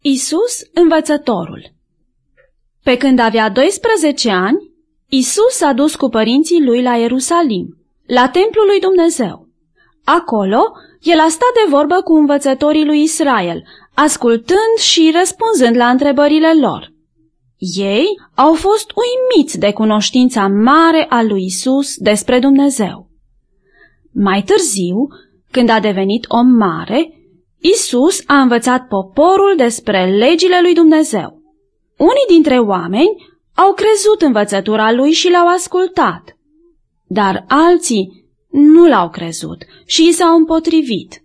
Isus, învățătorul. Pe când avea 12 ani, Isus s-a dus cu părinții lui la Ierusalim, la templul lui Dumnezeu. Acolo, el a stat de vorbă cu învățătorii lui Israel, ascultând și răspunzând la întrebările lor. Ei au fost uimiți de cunoștința mare a lui Isus despre Dumnezeu. Mai târziu, când a devenit om mare, Isus a învățat poporul despre legile lui Dumnezeu. Unii dintre oameni au crezut învățătura lui și l-au ascultat, dar alții nu l-au crezut și i s-au împotrivit.